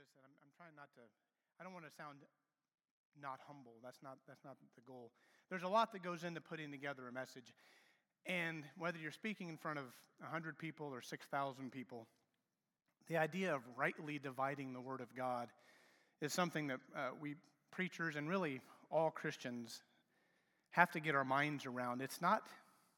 this, and I'm trying not to, I don't want to sound not humble. That's not the goal. There's a lot that goes into putting together a message. And whether you're speaking in front of 100 people or 6,000 people, the idea of rightly dividing the Word of God is something that we preachers and really all Christians have to get our minds around. It's not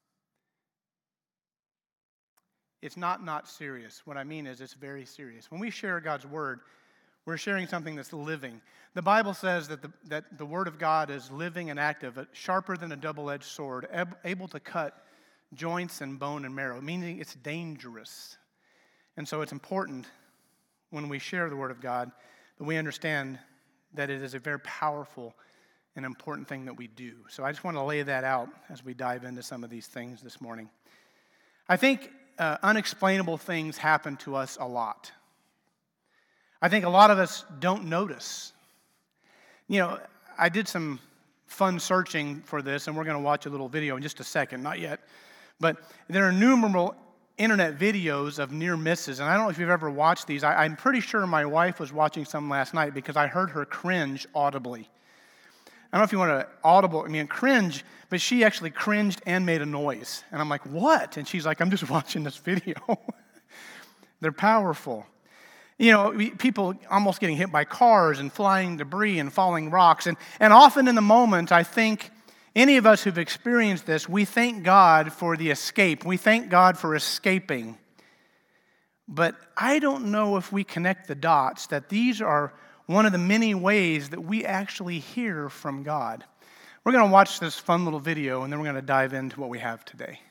serious. What I mean is it's very serious. When we share God's Word, we're sharing something that's living. The Bible says that the Word of God is living and active, sharper than a double-edged sword, able to cut joints and bone and marrow, meaning it's dangerous. And so it's important when we share the Word of God that we understand that it is a very powerful and important thing that we do. So I just want to lay that out as we dive into some of these things this morning. I think unexplainable things happen to us a lot. I think a lot of us don't notice. You know, I did some fun searching for this, and we're going to watch a little video in just a second, not yet. But there are innumerable internet videos of near misses, and I don't know if you've ever watched these. I'm pretty sure my wife was watching some last night because I heard her cringe audibly. I don't know if you want to cringe, but she actually cringed and made a noise. And I'm like, what? And she's like, I'm just watching this video. They're powerful. You know, people almost getting hit by cars and flying debris and falling rocks. And often in the moment, I think any of us who've experienced this, we thank God for the escape. We thank God for escaping. But I don't know if we connect the dots that these are one of the many ways that we actually hear from God. We're going to watch this fun little video, and then we're going to dive into what we have today.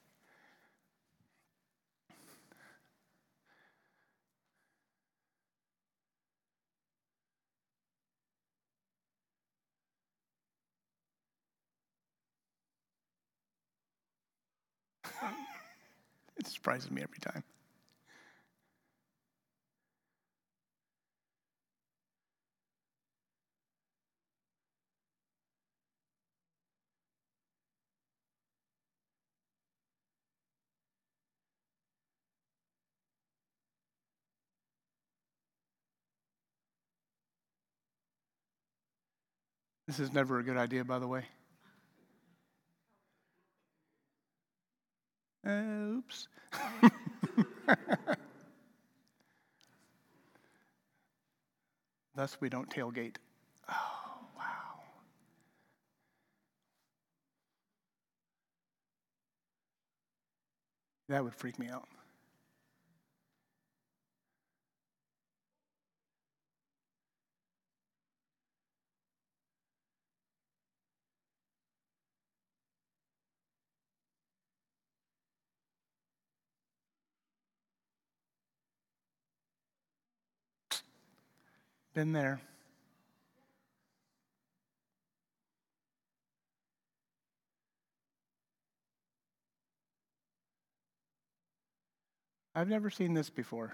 It surprises me every time. This is never a good idea, by the way. Oops. Thus we don't tailgate. Oh, wow. That would freak me out. Been there. I've never seen this before.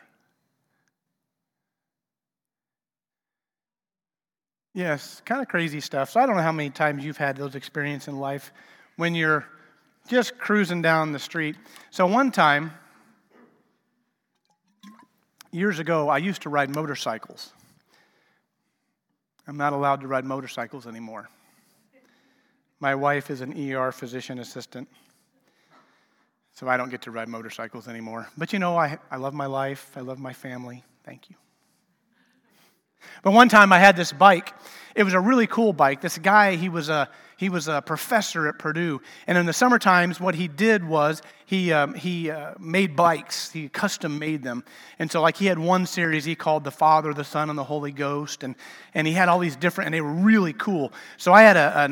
Yes, kind of crazy stuff. So I don't know how many times you've had those experiences in life when you're just cruising down the street. So one time, years ago, I used to ride motorcycles. I'm not allowed to ride motorcycles anymore. My wife is an ER physician assistant, so I don't get to ride motorcycles anymore. But you know, I love my life. I love my family. Thank you. But one time I had this bike. It was a really cool bike. This guy, he was a professor at Purdue. And in the summer times, what he did was he made bikes. He custom made them. And so like he had one series he called the Father, the Son, and the Holy Ghost. And he had all these different, and they were really cool. So I had a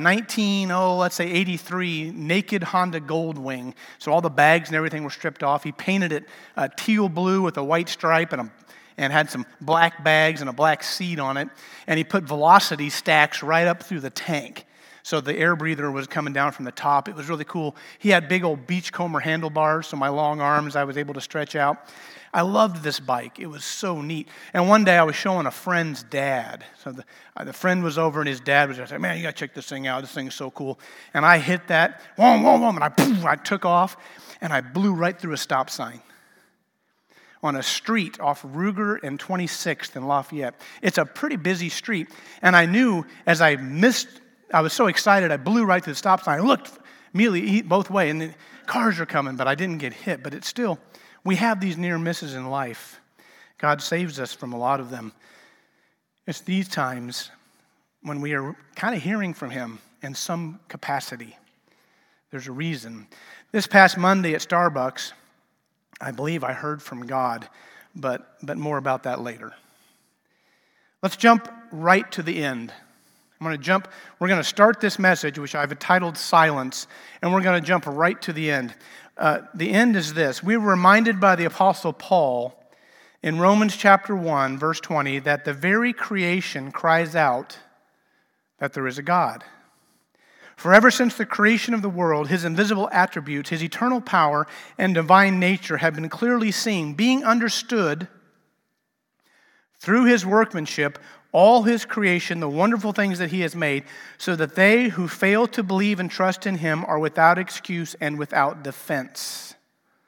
83 naked Honda Goldwing. So all the bags and everything were stripped off. He painted it teal blue with a white stripe and had some black bags and a black seat on it. And he put velocity stacks right up through the tank. So the air breather was coming down from the top. It was really cool. He had big old beachcomber handlebars, so my long arms I was able to stretch out. I loved this bike. It was so neat. And one day I was showing a friend's dad. So the friend was over and his dad was just like, man, you got to check this thing out. This thing is so cool. And I hit that, and I took off and I blew right through a stop sign. on a street off Ruger and 26th in Lafayette. It's a pretty busy street, and I knew as I was so excited, I blew right to the stop sign. I looked immediately both ways, and the cars are coming, but I didn't get hit. But it's still, we have these near misses in life. God saves us from a lot of them. It's these times when we are kind of hearing from Him in some capacity. There's a reason. This past Monday at Starbucks, I believe I heard from God, but more about that later. Let's jump right to the end. We're going to start this message, which I've entitled Silence, and we're going to jump right to the end. The end is this. We were reminded by the Apostle Paul in Romans chapter 1, verse 20, that the very creation cries out that there is a God. For ever since the creation of the world, His invisible attributes, His eternal power, and divine nature have been clearly seen, being understood through His workmanship, all His creation, the wonderful things that He has made, so that they who fail to believe and trust in Him are without excuse and without defense.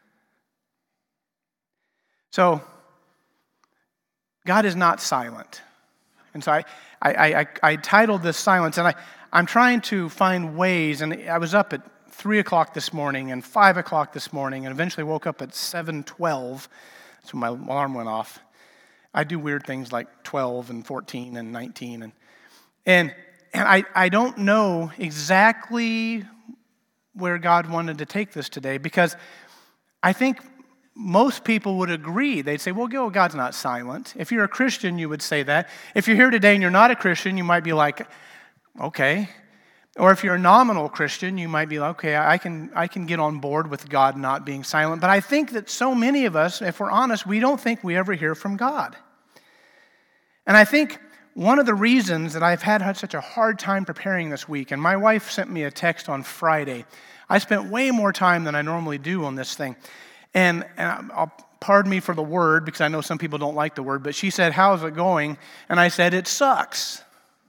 So, God is not silent. And so I titled this Silence, and I'm trying to find ways, and I was up at 3 o'clock this morning and 5 o'clock this morning, and eventually woke up at 7:12. That's when my alarm went off. I do weird things like 12 and 14 and 19. And I don't know exactly where God wanted to take this today, because I think most people would agree. They'd say, well, God's not silent. If you're a Christian, you would say that. If you're here today and you're not a Christian, you might be like, okay. Or if you're a nominal Christian, you might be like, okay, I can get on board with God not being silent. But I think that so many of us, if we're honest, we don't think we ever hear from God. And I think one of the reasons that I've had such a hard time preparing this week, and my wife sent me a text on Friday. I spent way more time than I normally do on this thing. And pardon me for the word, because I know some people don't like the word, but she said, how's it going? And I said, it sucks.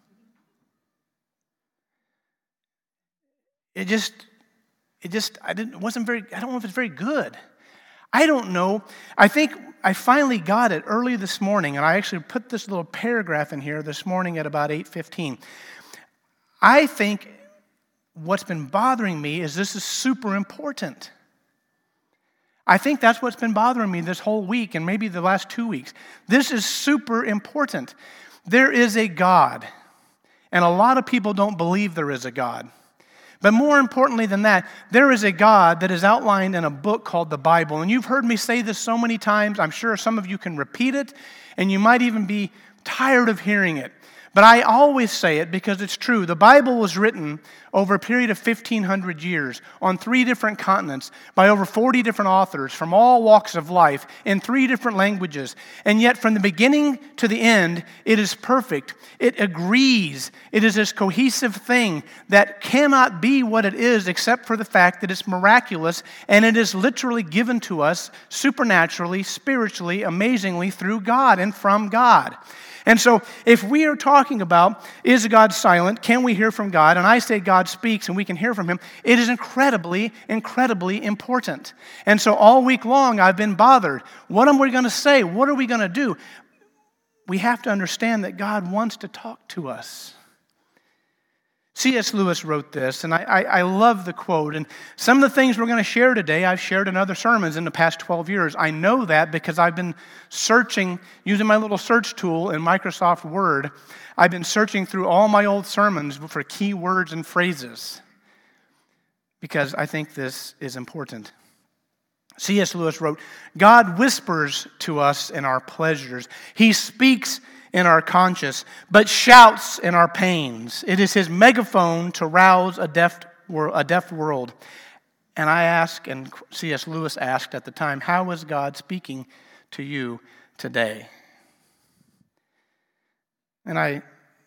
I don't know if it's very good. I don't know. I think I finally got it early this morning, and I actually put this little paragraph in here this morning at about 8:15. I think what's been bothering me is this is super important. I think that's what's been bothering me this whole week and maybe the last 2 weeks. This is super important. There is a God, and a lot of people don't believe there is a God. But more importantly than that, there is a God that is outlined in a book called the Bible. And you've heard me say this so many times. I'm sure some of you can repeat it, and you might even be tired of hearing it. But I always say it because it's true. The Bible was written over a period of 1,500 years on 3 different continents by over 40 different authors from all walks of life in 3 different languages. And yet from the beginning to the end, it is perfect. It agrees. It is this cohesive thing that cannot be what it is except for the fact that it's miraculous, and it is literally given to us supernaturally, spiritually, amazingly through God and from God. And so if we are talking about, is God silent? Can we hear from God? And I say God speaks and we can hear from Him. It is incredibly, incredibly important. And so all week long I've been bothered. What am we going to say? What are we going to do? We have to understand that God wants to talk to us. C.S. Lewis wrote this, and I love the quote. And some of the things we're going to share today, I've shared in other sermons in the past 12 years. I know that because I've been searching, using my little search tool in Microsoft Word. I've been searching through all my old sermons for key words and phrases because I think this is important. C.S. Lewis wrote, God whispers to us in our pleasures. He speaks in our conscience, but shouts in our pains. It is His megaphone to rouse a deaf world. And I ask, and C.S. Lewis asked at the time, how is God speaking to you today? And I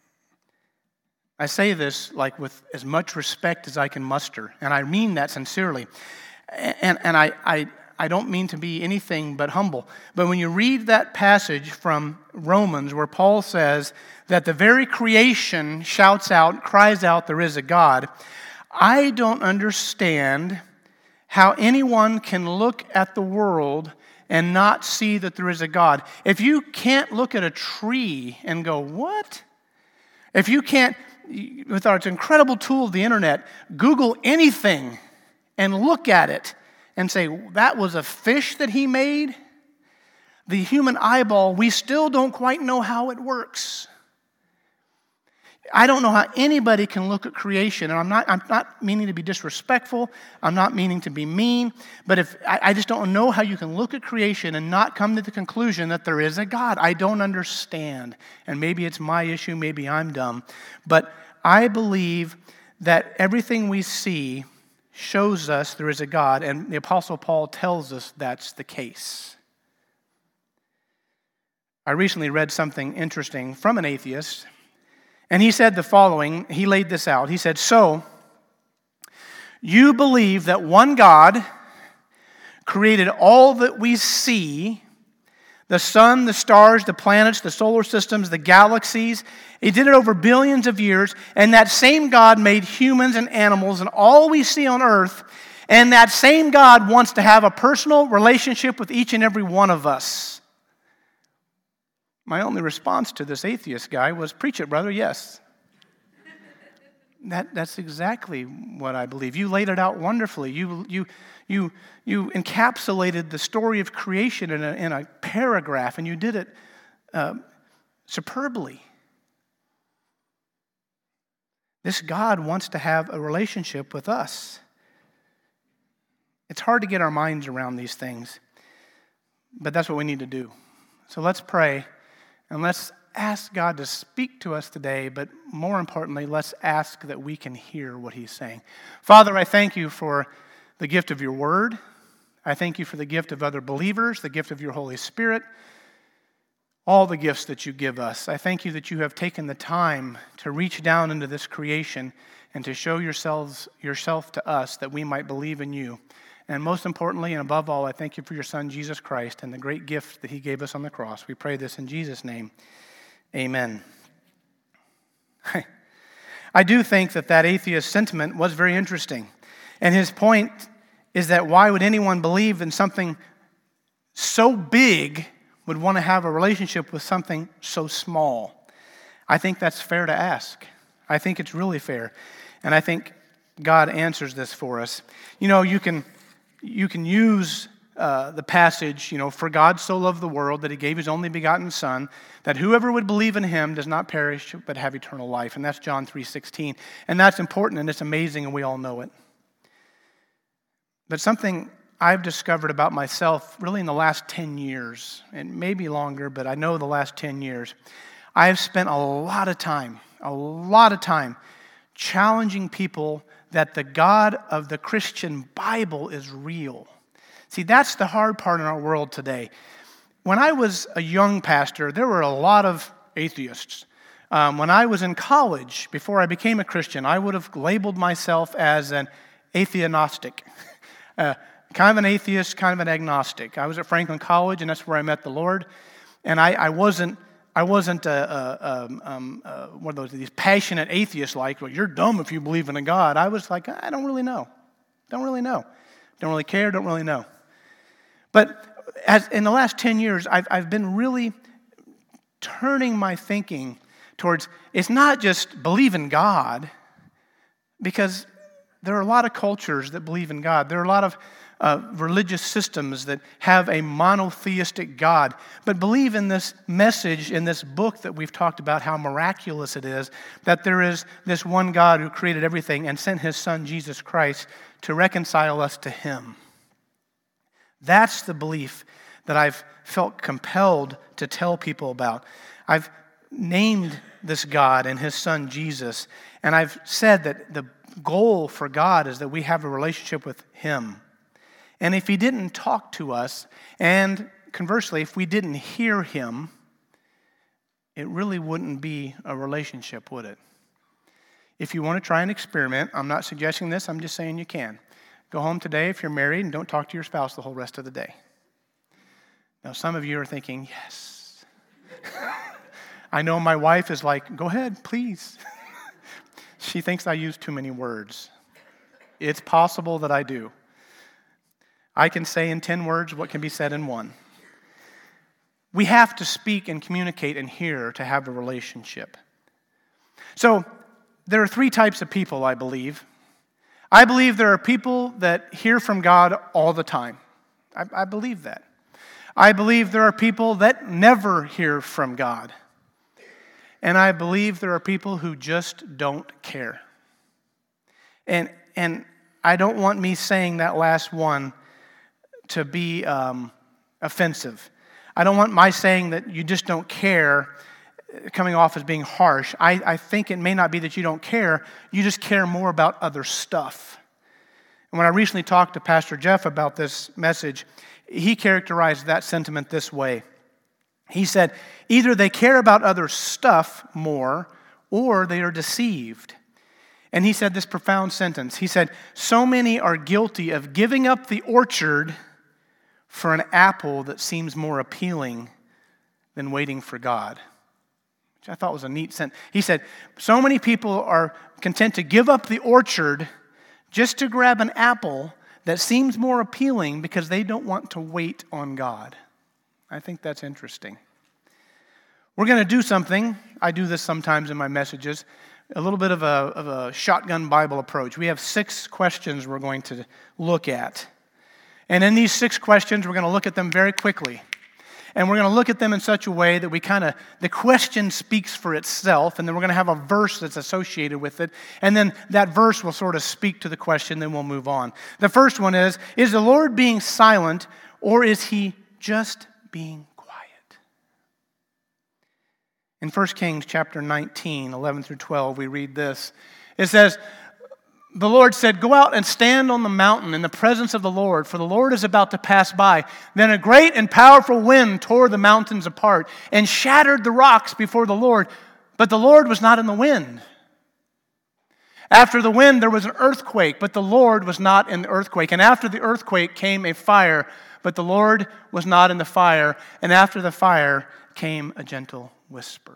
say this like with as much respect as I can muster, and I mean that sincerely. And I don't mean to be anything but humble. But when you read that passage from Romans where Paul says that the very creation shouts out, cries out, there is a God, I don't understand how anyone can look at the world and not see that there is a God. If you can't look at a tree and go, what? If you can't, with our incredible tool of the internet, Google anything and look at it and say, that was a fish that he made? The human eyeball, we still don't quite know how it works. I don't know how anybody can look at creation, and I'm not meaning to be disrespectful. I'm not meaning to be mean, but I just don't know how you can look at creation and not come to the conclusion that there is a God. I don't understand, and maybe it's my issue, maybe I'm dumb, but I believe that everything we see shows us there is a God, and the Apostle Paul tells us that's the case. I recently read something interesting from an atheist. And he said the following, he laid this out. He said, so, you believe that one God created all that we see, the sun, the stars, the planets, the solar systems, the galaxies. He did it over billions of years, and that same God made humans and animals and all we see on earth, and that same God wants to have a personal relationship with each and every one of us. My only response to this atheist guy was, preach it, brother, yes. That's exactly what I believe. You laid it out wonderfully. You encapsulated the story of creation in a paragraph, and you did it superbly. This God wants to have a relationship with us. It's hard to get our minds around these things, but that's what we need to do. So let's pray. And let's ask God to speak to us today, but more importantly, let's ask that we can hear what he's saying. Father, I thank you for the gift of your word. I thank you for the gift of other believers, the gift of your Holy Spirit, all the gifts that you give us. I thank you that you have taken the time to reach down into this creation and to show yourself to us that we might believe in you. And most importantly, and above all, I thank you for your Son, Jesus Christ, and the great gift that he gave us on the cross. We pray this in Jesus' name. Amen. I do think that atheist sentiment was very interesting. And his point is that why would anyone believe in something so big would want to have a relationship with something so small? I think that's fair to ask. I think it's really fair. And I think God answers this for us. You know, you can use the passage, for God so loved the world that he gave his only begotten Son, that whoever would believe in him does not perish but have eternal life. And that's John 3:16. And that's important and it's amazing and we all know it. But something I've discovered about myself really in the last 10 years, and maybe longer, but I know the last 10 years, I have spent a lot of time challenging people that the God of the Christian Bible is real. See, that's the hard part in our world today. When I was a young pastor, there were a lot of atheists. When I was in college, before I became a Christian, I would have labeled myself as an atheognostic. Kind of an atheist, kind of an agnostic. I was at Franklin College, and that's where I met the Lord. And I wasn't one of these passionate atheists like, well, you're dumb if you believe in a God. I was like, I don't really know. Don't really care, don't really know. But in the last 10 years, I've been really turning my thinking towards, it's not just believe in God, because there are a lot of cultures that believe in God. There are a lot of religious systems that have a monotheistic God. But believe in this message, in this book that we've talked about, how miraculous it is, that there is this one God who created everything and sent his Son, Jesus Christ, to reconcile us to him. That's the belief that I've felt compelled to tell people about. I've named this God and his Son, Jesus, and I've said that the goal for God is that we have a relationship with him. And if he didn't talk to us, and conversely, if we didn't hear him, it really wouldn't be a relationship, would it? If you want to try an experiment, I'm not suggesting this, I'm just saying you can. Go home today if you're married and don't talk to your spouse the whole rest of the day. Now, some of you are thinking, yes. I know my wife is like, go ahead, please. She thinks I use too many words. It's possible that I do. I can say in 10 words what can be said in one. We have to speak and communicate and hear to have a relationship. So there are three types of people, I believe. I believe there are people that hear from God all the time. I believe that. I believe there are people that never hear from God. And I believe there are people who just don't care. And I don't want me saying that last one to be offensive. I don't want my saying that you just don't care coming off as being harsh. I think it may not be that you don't care, you just care more about other stuff. And when I recently talked to Pastor Jeff about this message, he characterized that sentiment this way. He said, either they care about other stuff more, or they are deceived. And he said this profound sentence. He said, so many are guilty of giving up the orchard for an apple that seems more appealing than waiting for God. Which I thought was a neat sentence. He said, so many people are content to give up the orchard just to grab an apple that seems more appealing because they don't want to wait on God. I think that's interesting. We're going to do something. I do this sometimes in my messages. A little bit of a shotgun Bible approach. We have 6 questions we're going to look at. And in these 6 questions, we're going to look at them very quickly. And we're going to look at them in such a way that the question speaks for itself, and then we're going to have a verse that's associated with it, and then that verse will sort of speak to the question, then we'll move on. The first one is the Lord being silent, or is He just being quiet? In 1 Kings chapter 19, 11 through 12, we read this. It says, the Lord said, go out and stand on the mountain in the presence of the Lord, for the Lord is about to pass by. Then a great and powerful wind tore the mountains apart and shattered the rocks before the Lord, but the Lord was not in the wind. After the wind, there was an earthquake, but the Lord was not in the earthquake. And after the earthquake came a fire, but the Lord was not in the fire. And after the fire came a gentle whisper.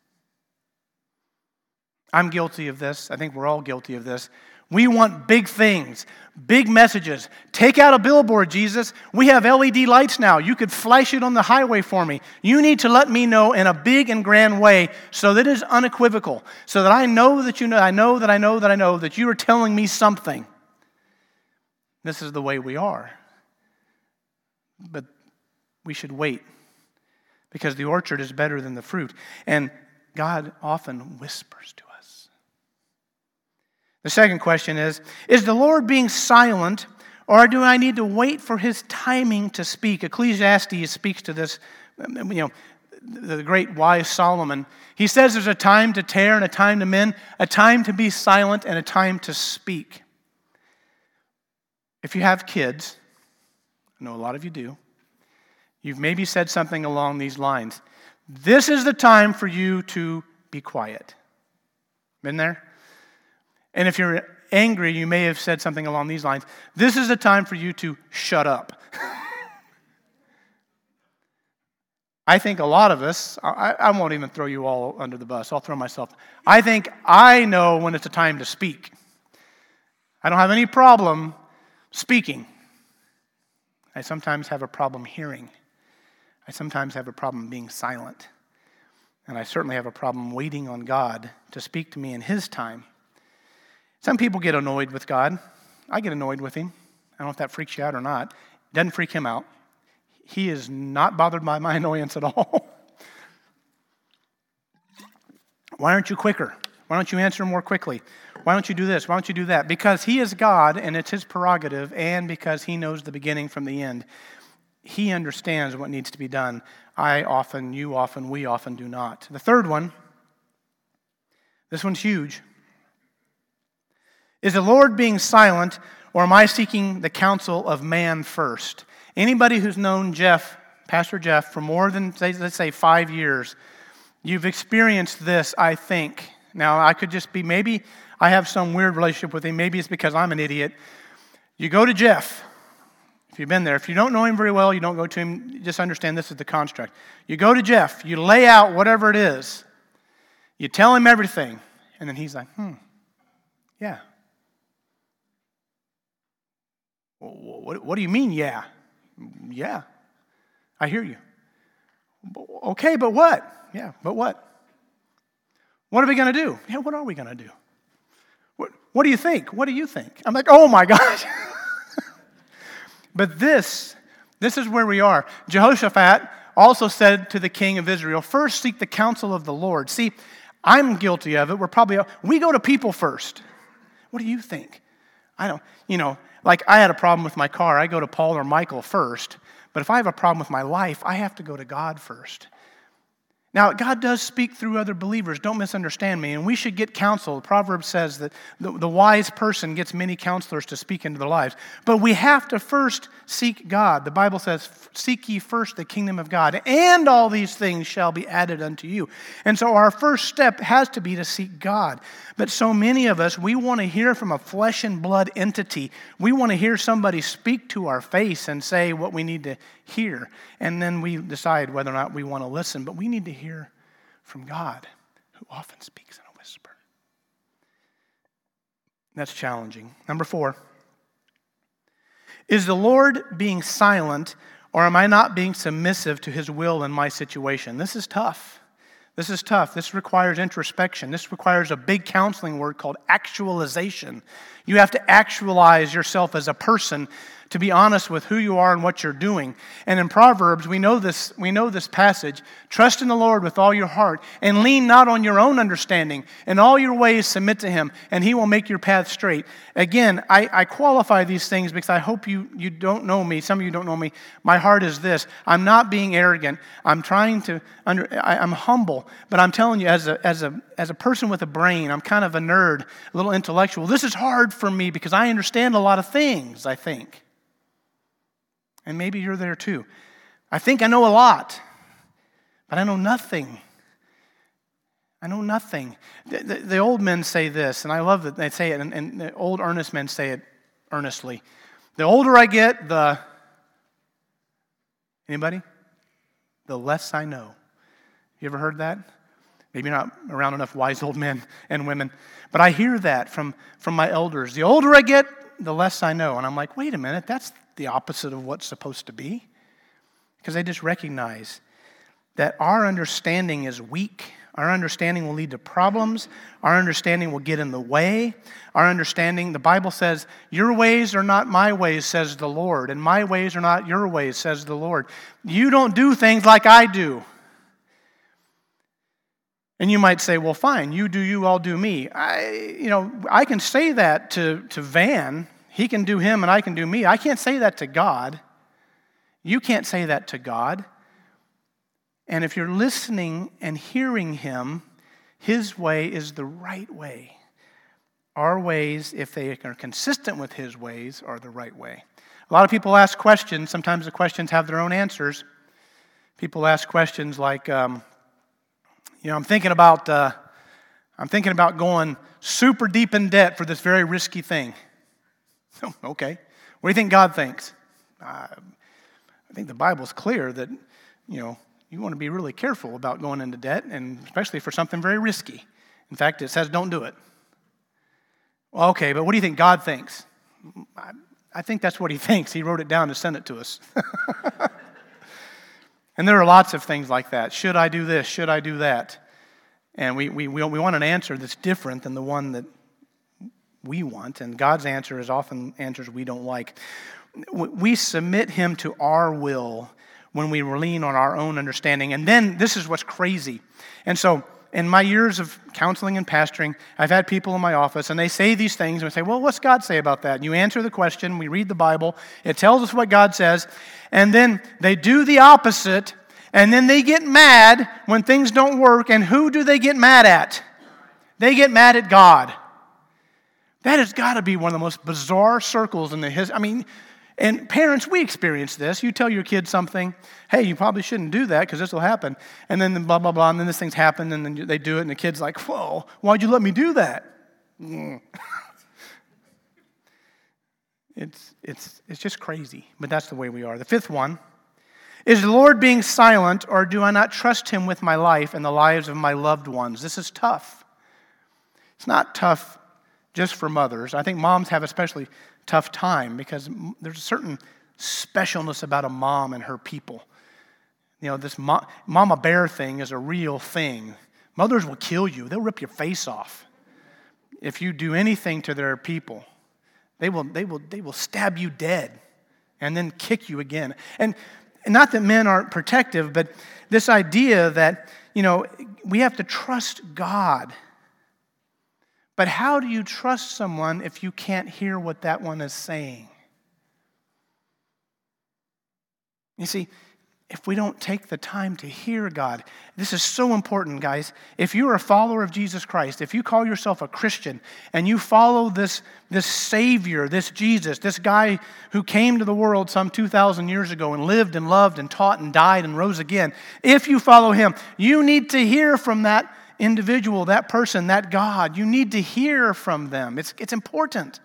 I'm guilty of this. I think we're all guilty of this. We want big things, big messages. Take out a billboard, Jesus. We have LED lights now. You could flash it on the highway for me. You need to let me know in a big and grand way so that it is unequivocal, so that I know that you know, I know that you are telling me something. This is the way we are. But we should wait, because the orchard is better than the fruit. And God often whispers to us. The second question is the Lord being silent, or do I need to wait for His timing to speak? Ecclesiastes speaks to this, the great wise Solomon. He says there's a time to tear and a time to mend, a time to be silent and a time to speak. If you have kids, I know a lot of you do, you've maybe said something along these lines. This is the time for you to be quiet. Been there? And if you're angry, you may have said something along these lines. This is the time for you to shut up. I think a lot of us, I won't even throw you all under the bus. I'll throw myself. I think I know when it's a time to speak. I don't have any problem speaking. I sometimes have a problem hearing. I sometimes have a problem being silent. And I certainly have a problem waiting on God to speak to me in His time. Some people get annoyed with God. I get annoyed with Him. I don't know if that freaks you out or not. It doesn't freak Him out. He is not bothered by my annoyance at all. Why aren't you quicker? Why don't you answer more quickly? Why don't you do this? Why don't you do that? Because He is God, and it's His prerogative, and because He knows the beginning from the end. He understands what needs to be done. I often, you often, we often do not. The third one, this one's huge. Is the Lord being silent, or am I seeking the counsel of man first? Anybody who's known Pastor Jeff, for more than, let's say, 5 years, you've experienced this, I think. Now, I could just be, maybe I have some weird relationship with him. Maybe it's because I'm an idiot. You go to Jeff. If you've been there. If you don't know him very well, you don't go to him. Just understand this is the construct. You go to Jeff. You lay out whatever it is. You tell him everything. And then he's like, yeah. What do you mean, yeah? Yeah, I hear you. Okay, but what? Yeah, but what? What are we going to do? Yeah, what are we going to do? What do you think? What do you think? I'm like, oh my gosh. But this is where we are. Jehoshaphat also said to the king of Israel, first seek the counsel of the Lord. See, I'm guilty of it. We go to people first. What do you think? Like I had a problem with my car. I go to Paul or Michael first. But if I have a problem with my life, I have to go to God first. Now, God does speak through other believers. Don't misunderstand me. And we should get counsel. The Proverbs says that the wise person gets many counselors to speak into their lives. But we have to first seek God. The Bible says, seek ye first the kingdom of God, and all these things shall be added unto you. And so our first step has to be to seek God. But so many of us, we want to hear from a flesh and blood entity. We want to hear somebody speak to our face and say what we need to hear. And then we decide whether or not we want to listen. But we need to hear from God, who often speaks in a whisper. That's challenging. Number 4. Is the Lord being silent, or am I not being submissive to His will in my situation? This is tough. This requires introspection. This requires a big counseling word called actualization. You have to actualize yourself as a person to be honest with who you are and what you're doing. And in Proverbs, we know this passage. Trust in the Lord with all your heart and lean not on your own understanding. In all your ways submit to Him, and He will make your path straight. Again, I qualify these things because I hope you don't know me. Some of you don't know me. My heart is this. I'm not being arrogant. I'm humble, but I'm telling you, as a person with a brain, I'm kind of a nerd, a little intellectual. This is hard for me because I understand a lot of things, I think. And maybe you're there too. I think I know a lot, but I know nothing. The old men say this, and I love that they say it, and the old earnest men say it earnestly. The older I get, anybody? The less I know. You ever heard that? Maybe not around enough wise old men and women, but I hear that from my elders. The older I get, the less I know. And I'm like, wait a minute, that's the opposite of what's supposed to be. Because they just recognize that our understanding is weak. Our understanding will lead to problems. Our understanding will get in the way. Our understanding, the Bible says, your ways are not my ways, says the Lord, and my ways are not your ways, says the Lord. You don't do things like I do. And you might say, well, fine, you do you, I'll do me. I can say that to Van. He can do him and I can do me. I can't say that to God. You can't say that to God. And if you're listening and hearing Him, His way is the right way. Our ways, if they are consistent with His ways, are the right way. A lot of people ask questions. Sometimes the questions have their own answers. People ask questions like, I'm thinking about going super deep in debt for this very risky thing. Okay. What do you think God thinks? I think the Bible's clear that, you want to be really careful about going into debt, and especially for something very risky. In fact, it says don't do it. Well, okay, but what do you think God thinks? I think that's what He thinks. He wrote it down to send it to us. And there are lots of things like that. Should I do this? Should I do that? And we want an answer that's different than the one that we want, and God's answer is often answers we don't like. We submit Him to our will when we lean on our own understanding. And then this is what's crazy. And so in my years of counseling and pastoring, I've had people in my office, and they say these things, and we say, well, what's God say about that? And you answer the question, we read the Bible, it tells us what God says, and then they do the opposite, and then they get mad when things don't work, and who do they get mad at? They get mad at God. That has got to be one of the most bizarre circles in the history. And parents, we experience this. You tell your kids something, hey, you probably shouldn't do that because this will happen. And then blah, blah, blah, and then this thing's happened, and then they do it, and the kid's like, whoa, why'd you let me do that? It's just crazy, but that's the way we are. The fifth one, is the Lord being silent, or do I not trust Him with my life and the lives of my loved ones? This is tough. It's not tough just for mothers. I think moms have especially tough time because there's a certain specialness about a mom and her people. This mama bear thing is a real thing. Mothers will kill you. They'll rip your face off if you do anything to their people. They will stab you dead and then kick you again. And not that men aren't protective, but this idea that, we have to trust God. But how do you trust someone if you can't hear what that one is saying? You see, if we don't take the time to hear God, this is so important, guys. If you're a follower of Jesus Christ, if you call yourself a Christian and you follow this Savior, this Jesus, this guy who came to the world some 2,000 years ago and lived and loved and taught and died and rose again, if you follow him, you need to hear from that individual, that person, that God. You need to hear from them. It's important.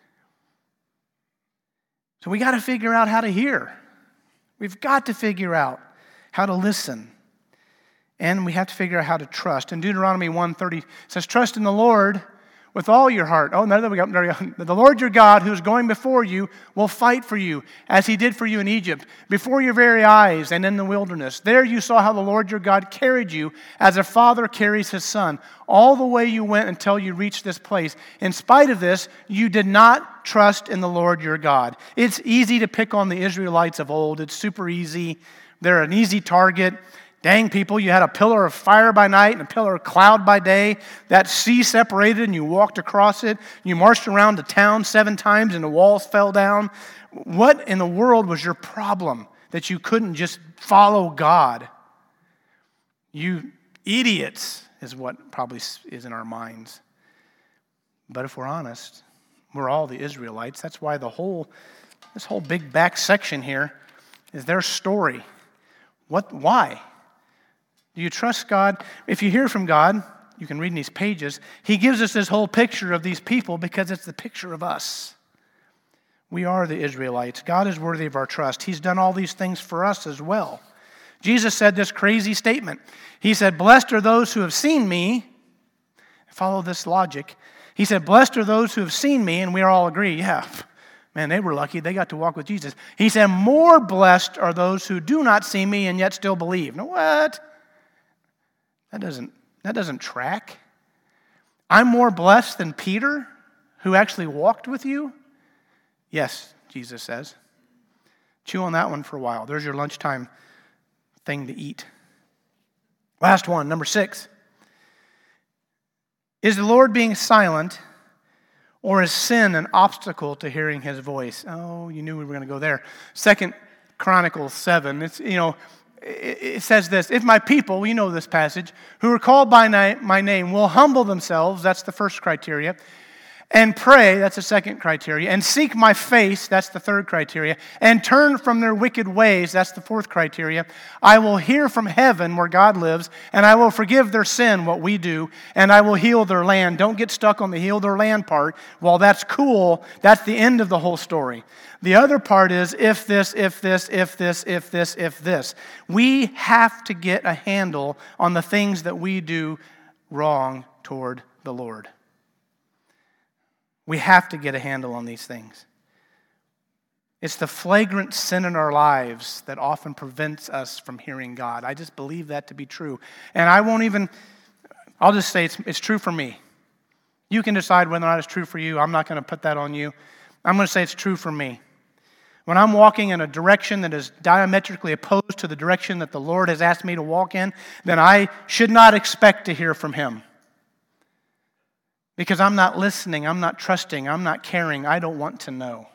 So we got to figure out how to hear. We've got to figure out how to listen. And we have to figure out how to trust. In Deuteronomy 1:30 says, trust in the Lord with all your heart. Oh, there we go. The Lord your God, who is going before you, will fight for you, as he did for you in Egypt, before your very eyes and in the wilderness. There you saw how the Lord your God carried you as a father carries his son, all the way you went until you reached this place. In spite of this, you did not trust in the Lord your God. It's easy to pick on the Israelites of old. It's super easy. They're an easy target. Dang, people, you had a pillar of fire by night and a pillar of cloud by day. That sea separated and you walked across it. You marched around the town 7 times and the walls fell down. What in the world was your problem that you couldn't just follow God? You idiots is what probably is in our minds. But if we're honest, we're all the Israelites. That's why this whole big back section here is their story. Why? Do you trust God? If you hear from God, you can read in these pages, he gives us this whole picture of these people because it's the picture of us. We are the Israelites. God is worthy of our trust. He's done all these things for us as well. Jesus said this crazy statement. He said, blessed are those who have seen me. Follow this logic. He said, blessed are those who have seen me, and we all agree, yeah, man, they were lucky. They got to walk with Jesus. He said, more blessed are those who do not see me and yet still believe. Now what? That doesn't track. I'm more blessed than Peter, who actually walked with you? Yes, Jesus says. Chew on that one for a while. There's your lunchtime thing to eat. Last one, number 6. Is the Lord being silent, or is sin an obstacle to hearing his voice? Oh, you knew we were going to go there. 2 Chronicles 7. It says this, if my people, we know this passage, who are called by my name will humble themselves, that's the first criteria, and pray, that's the second criteria, and seek my face, that's the third criteria, and turn from their wicked ways, that's the fourth criteria, I will hear from heaven where God lives, and I will forgive their sin, what we do, and I will heal their land. Don't get stuck on the heal their land part. While that's cool, that's the end of the whole story. The other part is if this. We have to get a handle on the things that we do wrong toward the Lord. We have to get a handle on these things. It's the flagrant sin in our lives that often prevents us from hearing God. I just believe that to be true. And I'll just say it's true for me. You can decide whether or not it's true for you. I'm not going to put that on you. I'm going to say it's true for me. When I'm walking in a direction that is diametrically opposed to the direction that the Lord has asked me to walk in, then I should not expect to hear from him. Because I'm not listening, I'm not trusting, I'm not caring, I don't want to know.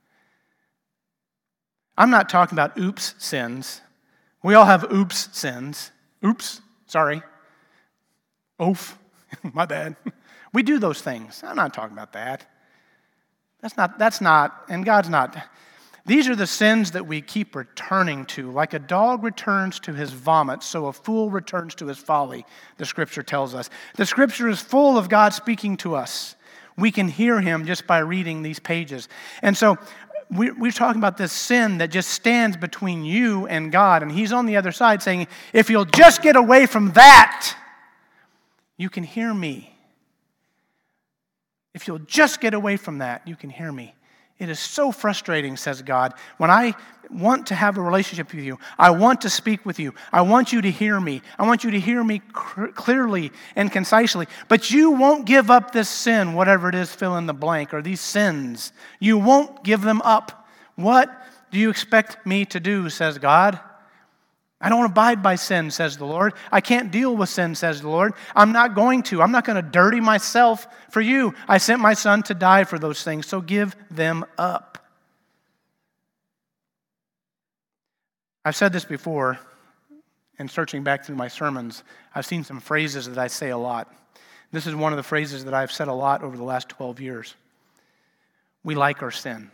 I'm not talking about oops sins. We all have oops sins. Oops, sorry. Oof, my bad. We do those things. I'm not talking about that. That's not, and God's not. These are the sins that we keep returning to. Like a dog returns to his vomit, so a fool returns to his folly, the Scripture tells us. The Scripture is full of God speaking to us. We can hear him just by reading these pages. And so we're talking about this sin that just stands between you and God. And he's on the other side saying, if you'll just get away from that, you can hear me. If you'll just get away from that, you can hear me. It is so frustrating, says God, when I want to have a relationship with you. I want to speak with you. I want you to hear me. I want you to hear me clearly and concisely. But you won't give up this sin, whatever it is, fill in the blank, or these sins. You won't give them up. What do you expect me to do, says God? I don't abide by sin, says the Lord. I can't deal with sin, says the Lord. I'm not going to. I'm not going to dirty myself for you. I sent my son to die for those things, so give them up. I've said this before, and searching back through my sermons, I've seen some phrases that I say a lot. This is one of the phrases that I've said a lot over the last 12 years. We like our sin.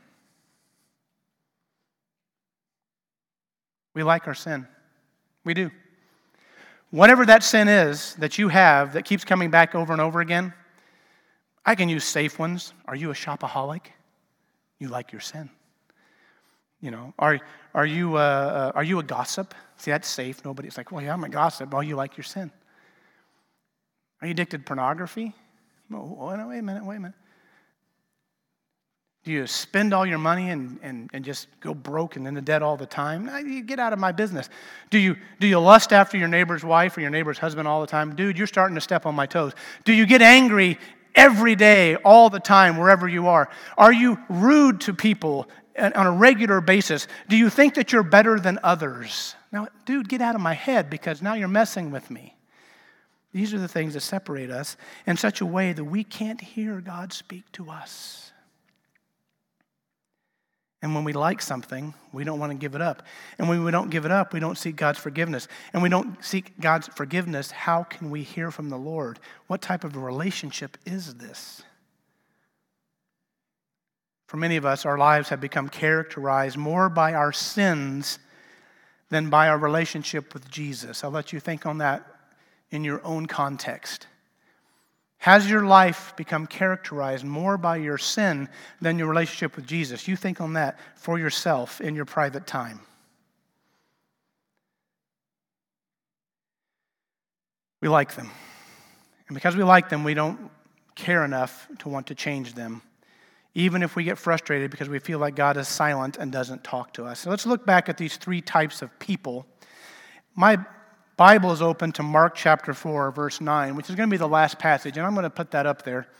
We like our sin. We do. Whatever that sin is that you have that keeps coming back over and over again, I can use safe ones. Are you a shopaholic? You like your sin. You know, are you a gossip? See, that's safe. It's like, well, yeah, I'm a gossip. Oh, you like your sin. Are you addicted to pornography? Oh, wait a minute. Do you spend all your money and just go broke and into debt all the time? No, you get out of my business. Do you lust after your neighbor's wife or your neighbor's husband all the time? Dude, you're starting to step on my toes. Do you get angry every day, all the time, wherever you are? Are you rude to people on a regular basis? Do you think that you're better than others? Now, dude, get out of my head, because now you're messing with me. These are the things that separate us in such a way that we can't hear God speak to us. And when we like something, we don't want to give it up. And when we don't give it up, we don't seek God's forgiveness. And we don't seek God's forgiveness, how can we hear from the Lord? What type of a relationship is this? For many of us, our lives have become characterized more by our sins than by our relationship with Jesus. I'll let you think on that in your own context. Has your life become characterized more by your sin than your relationship with Jesus? You think on that for yourself in your private time. We like them. And because we like them, we don't care enough to want to change them, even if we get frustrated because we feel like God is silent and doesn't talk to us. So let's look back at these three types of people. My Bible is open to Mark chapter 4, verse 9, which is going to be the last passage, and I'm going to put that up there.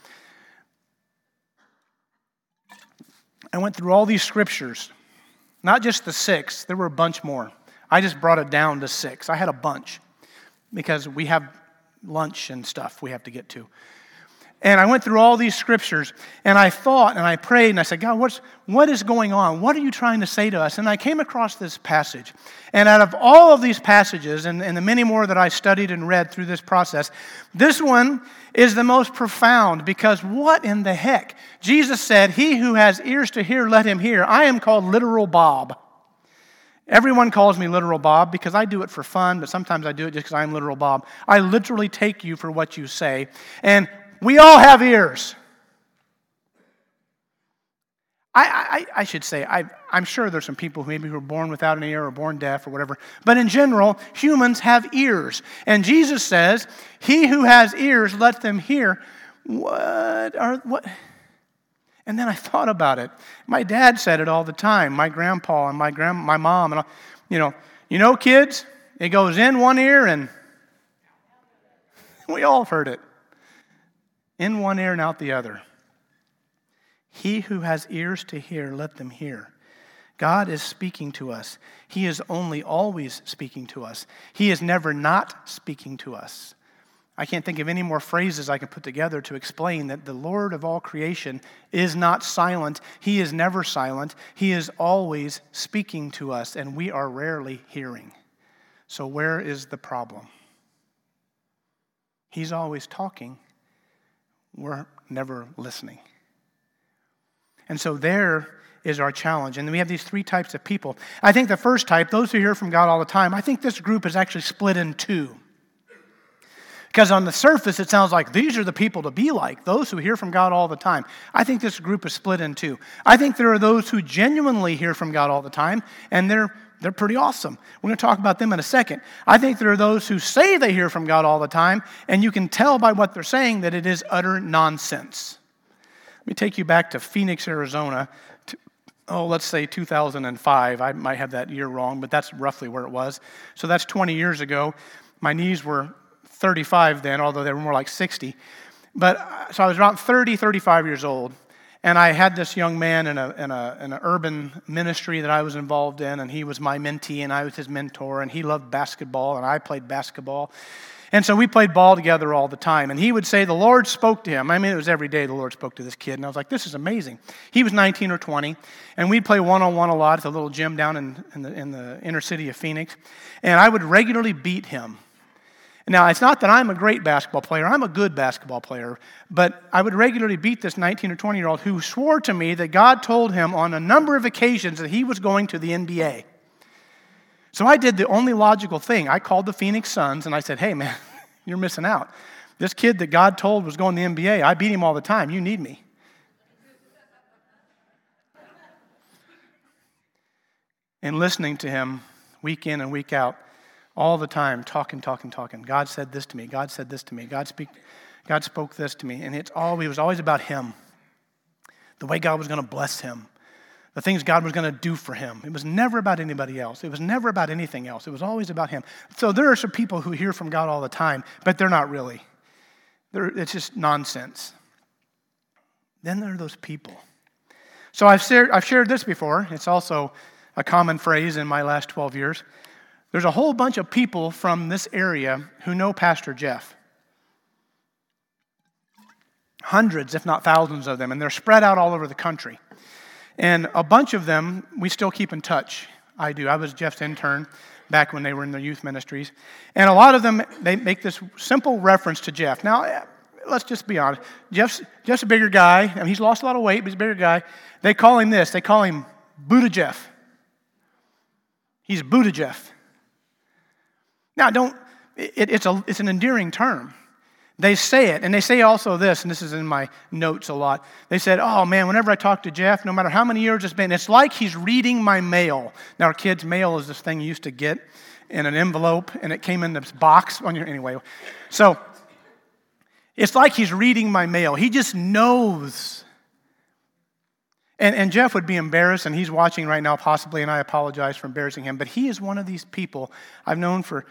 I went through all these scriptures, not just the 6. There were a bunch more. I just brought it down to 6. I had a bunch because we have lunch and stuff we have to get to. And I went through all these scriptures, and I thought, and I prayed, and I said, God, what is going on? What are you trying to say to us? And I came across this passage. And out of all of these passages, and the many more that I studied and read through this process, this one is the most profound, because what in the heck? Jesus said, he who has ears to hear, let him hear. I am called Literal Bob. Everyone calls me Literal Bob because I do it for fun, but sometimes I do it just because I'm Literal Bob. I literally take you for what you say. And we all have ears. I should say, I'm sure there's some people who are born without an ear or born deaf or whatever. But in general, humans have ears. And Jesus says, he who has ears, let them hear. What? And then I thought about it. My dad said it all the time. My grandpa and my mom. And you know, kids, it goes in one ear and we all heard it. In one ear and out the other. He who has ears to hear, let them hear. God is speaking to us. He is always speaking to us. He is never not speaking to us. I can't think of any more phrases I can put together to explain that the Lord of all creation is not silent. He is never silent. He is always speaking to us, and we are rarely hearing. So where is the problem? He's always talking. We're never listening. And so there is our challenge. And we have these three types of people. I think the first type, those who hear from God all the time, I think this group is actually split in two. Because on the surface, it sounds like these are the people to be like, those who hear from God all the time. I think this group is split in two. I think there are those who genuinely hear from God all the time, and they're pretty awesome. We're going to talk about them in a second. I think there are those who say they hear from God all the time, and you can tell by what they're saying that it is utter nonsense. Let me take you back to Phoenix, Arizona, let's say 2005. I might have that year wrong, but that's roughly where it was. So that's 20 years ago. My knees were 35 then, although they were more like 60. But so I was around 30, 35 years old, and I had this young man in an urban ministry that I was involved in, and he was my mentee, and I was his mentor, and he loved basketball, and I played basketball. And so we played ball together all the time. And he would say the Lord spoke to him. I mean, it was every day the Lord spoke to this kid. And I was like, this is amazing. He was 19 or 20. And we'd play one-on-one a lot at the little gym down in the inner city of Phoenix. And I would regularly beat him. Now, it's not that I'm a great basketball player. I'm a good basketball player. But I would regularly beat this 19 or 20-year-old who swore to me that God told him on a number of occasions that he was going to the NBA. So I did the only logical thing. I called the Phoenix Suns and I said, hey, man, you're missing out. This kid that God told was going to the NBA, I beat him all the time. You need me. And listening to him week in and week out, all the time, talking. God said this to me. God said this to me. God spoke this to me. And it was always about him, the way God was going to bless him, the things God was going to do for him. It was never about anybody else. It was never about anything else. It was always about him. So there are some people who hear from God all the time, but they're not really. It's just nonsense. Then there are those people. So I've shared this before. It's also a common phrase in my last 12 years. There's a whole bunch of people from this area who know Pastor Jeff. Hundreds, if not thousands of them, and they're spread out all over the country. And a bunch of them, we still keep in touch. I do. I was Jeff's intern back when they were in the youth ministries. And a lot of them, they make this simple reference to Jeff. Now, let's just be honest. Jeff's a bigger guy. I mean, he's lost a lot of weight, but he's a bigger guy. They call him this. They call him Buddha Jeff. He's Buddha Jeff. Now, it's an endearing term. They say it, and they say also this, and this is in my notes a lot. They said, oh man, whenever I talk to Jeff, no matter how many years it's been, it's like he's reading my mail. Now, our kids' mail is this thing you used to get in an envelope, and it came in this box anyway. So, it's like he's reading my mail. He just knows. And Jeff would be embarrassed, and he's watching right now possibly, and I apologize for embarrassing him, but he is one of these people I've known for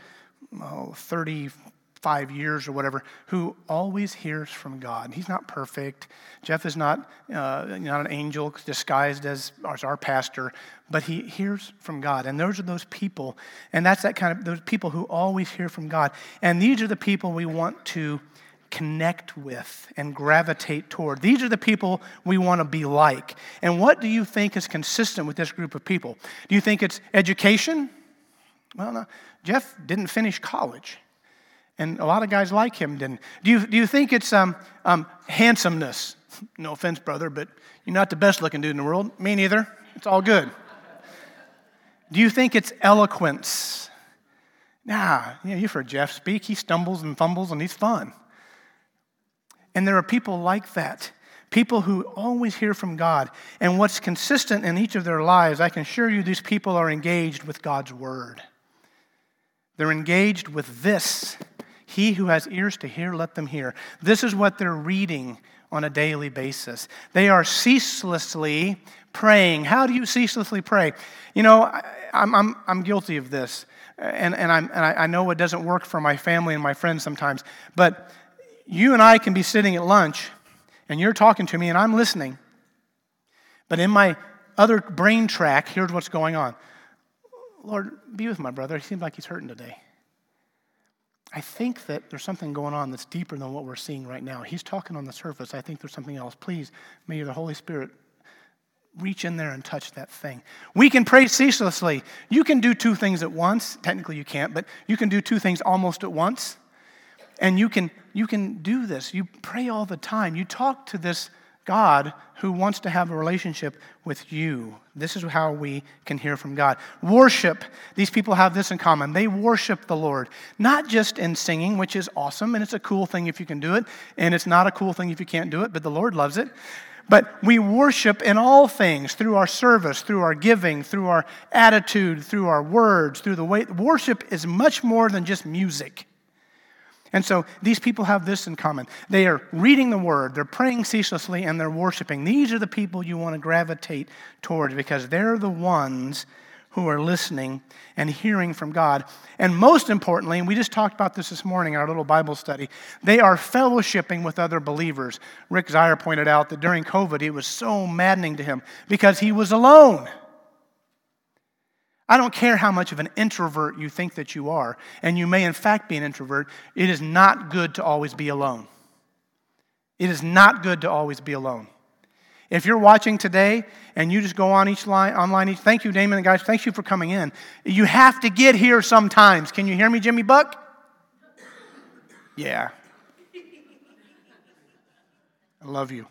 35 years or whatever, who always hears from God. He's not perfect. Jeff is not an angel disguised as our pastor, but he hears from God. And those are those people, and that's those people who always hear from God. And these are the people we want to connect with and gravitate toward. These are the people we want to be like. And what do you think is consistent with this group of people? Do you think it's education? Well, no. Jeff didn't finish college. And a lot of guys like him didn't. Do you think it's handsomeness? No offense, brother, but you're not the best looking dude in the world. Me neither. It's all good. Do you think it's eloquence? Nah, you've heard Jeff speak. He stumbles and fumbles and he's fun. And there are people like that. People who always hear from God. And what's consistent in each of their lives, I can assure you these people are engaged with God's word. They're engaged with this. He who has ears to hear, let them hear. This is what they're reading on a daily basis. They are ceaselessly praying. How do you ceaselessly pray? You know, I'm guilty of this, and I know it doesn't work for my family and my friends sometimes. But you and I can be sitting at lunch, and you're talking to me, and I'm listening. But in my other brain track, here's what's going on. Lord, be with my brother. He seems like he's hurting today. I think that there's something going on that's deeper than what we're seeing right now. He's talking on the surface. I think there's something else. Please, may the Holy Spirit reach in there and touch that thing. We can pray ceaselessly. You can do two things at once. Technically you can't, but you can do two things almost at once. And you can do this. You pray all the time. You talk to this God who wants to have a relationship with you. This is how we can hear from God. Worship. These people have this in common. They worship the Lord. Not just in singing, which is awesome, and it's a cool thing if you can do it, and it's not a cool thing if you can't do it, but the Lord loves it. But we worship in all things, through our service, through our giving, through our attitude, through our words, through the way. Worship is much more than just music. And so these people have this in common. They are reading the Word, they're praying ceaselessly, and they're worshiping. These are the people you want to gravitate towards because they're the ones who are listening and hearing from God. And most importantly, and we just talked about this morning in our little Bible study, they are fellowshipping with other believers. Rick Zier pointed out that during COVID, it was so maddening to him because he was alone. I don't care how much of an introvert you think that you are, and you may in fact be an introvert, it is not good to always be alone. It is not good to always be alone. If you're watching today and you just go on online, thank you, Damon and guys, thank you for coming in. You have to get here sometimes. Can you hear me, Jimmy Buck? Yeah. I love you.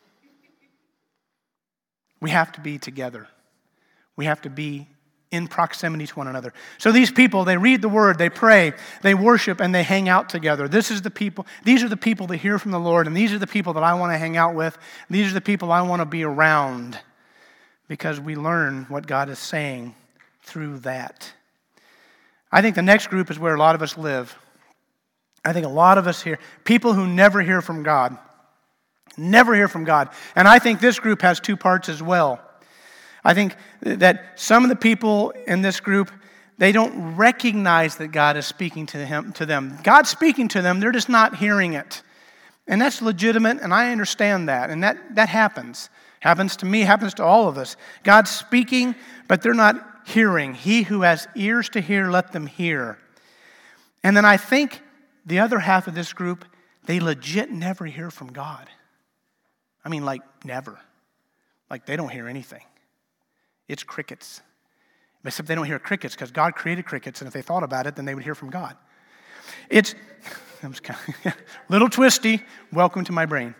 We have to be together. We have to be in proximity to one another. So these people, they read the Word, they pray, they worship, and they hang out together. These are the people that hear from the Lord, and these are the people that I want to hang out with. These are the people I want to be around because we learn what God is saying through that. I think the next group is where a lot of us live. I think a lot of us here, people who never hear from God, never hear from God. And I think this group has two parts as well. I think that some of the people in this group, they don't recognize that God is speaking to them. God's speaking to them, they're just not hearing it. And that's legitimate, and I understand that. And that happens. Happens to me, happens to all of us. God's speaking, but they're not hearing. He who has ears to hear, let them hear. And then I think the other half of this group, they legit never hear from God. I mean, like never. Like they don't hear anything. It's crickets. Except they don't hear crickets because God created crickets, and if they thought about it, then they would hear from God. It's little twisty. Welcome to my brain.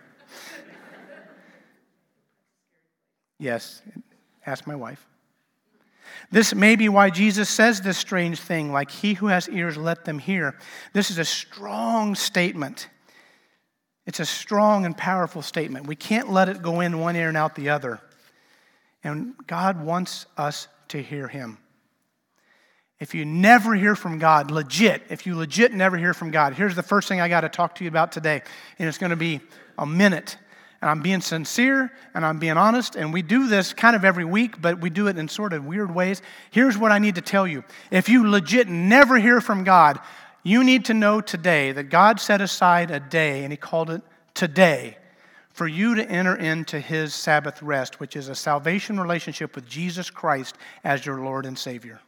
Yes, ask my wife. This may be why Jesus says this strange thing, like, he who has ears, let them hear. This is a strong statement. It's a strong and powerful statement. We can't let it go in one ear and out the other. And God wants us to hear him. If you never hear from God, if you legit never hear from God, here's the first thing I got to talk to you about today. And it's going to be a minute. And I'm being sincere and I'm being honest. And we do this kind of every week, but we do it in sort of weird ways. Here's what I need to tell you. If you legit never hear from God, you need to know today that God set aside a day, and he called it today, for you to enter into his Sabbath rest, which is a salvation relationship with Jesus Christ as your Lord and Savior.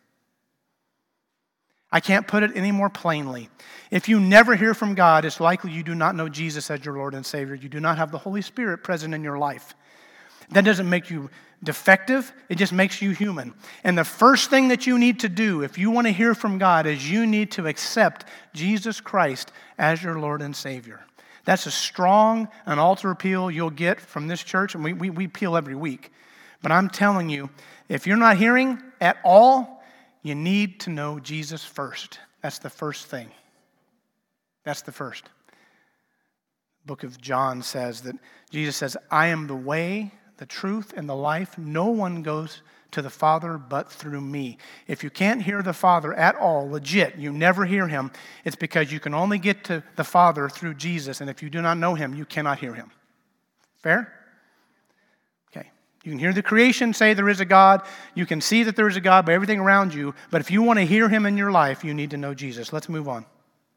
I can't put it any more plainly. If you never hear from God, it's likely you do not know Jesus as your Lord and Savior. You do not have the Holy Spirit present in your life. That doesn't make you defective. It just makes you human. And the first thing that you need to do if you want to hear from God is you need to accept Jesus Christ as your Lord and Savior. That's a strong an altar appeal you'll get from this church, and we appeal every week. But I'm telling you, if you're not hearing at all, you need to know Jesus first. That's the first thing. That's the first. The book of John says that Jesus says, I am the way, the truth, and the life. No one goes to the Father but through me. If you can't hear the Father at all, legit, you never hear him, it's because you can only get to the Father through Jesus, and if you do not know him, you cannot hear him. Fair? Okay. You can hear the creation say there is a God. You can see that there is a God by everything around you, but if you want to hear him in your life, you need to know Jesus. Let's move on.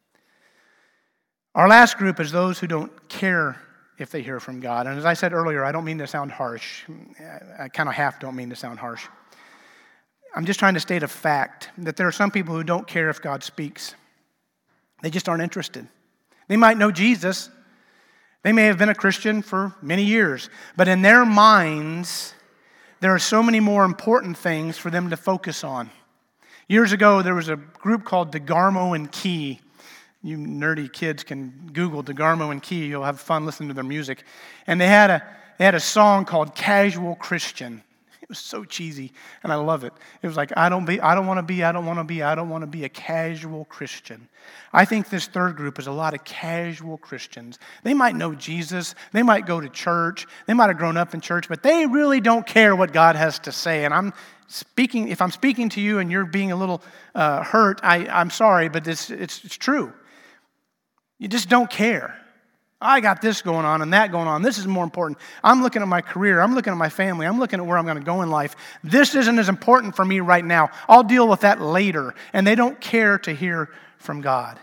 Our last group is those who don't care if they hear from God. And as I said earlier, I don't mean to sound harsh. I kind of don't mean to sound harsh. I'm just trying to state a fact that there are some people who don't care if God speaks. They just aren't interested. They might know Jesus. They may have been a Christian for many years. But in their minds, there are so many more important things for them to focus on. Years ago, there was a group called DeGarmo and Key. You nerdy kids can Google DeGarmo and Key. You'll have fun listening to their music. And they had a song called Casual Christian. It was so cheesy, and I love it. It was like, I don't want to be a casual Christian. I think this third group is a lot of casual Christians. They might know Jesus. They might go to church. They might have grown up in church, but they really don't care what God has to say. And if I'm speaking to you and you're being a little hurt, I'm sorry, but it's true. You just don't care. I got this going on and that going on. This is more important. I'm looking at my career. I'm looking at my family. I'm looking at where I'm going to go in life. This isn't as important for me right now. I'll deal with that later. And they don't care to hear from God.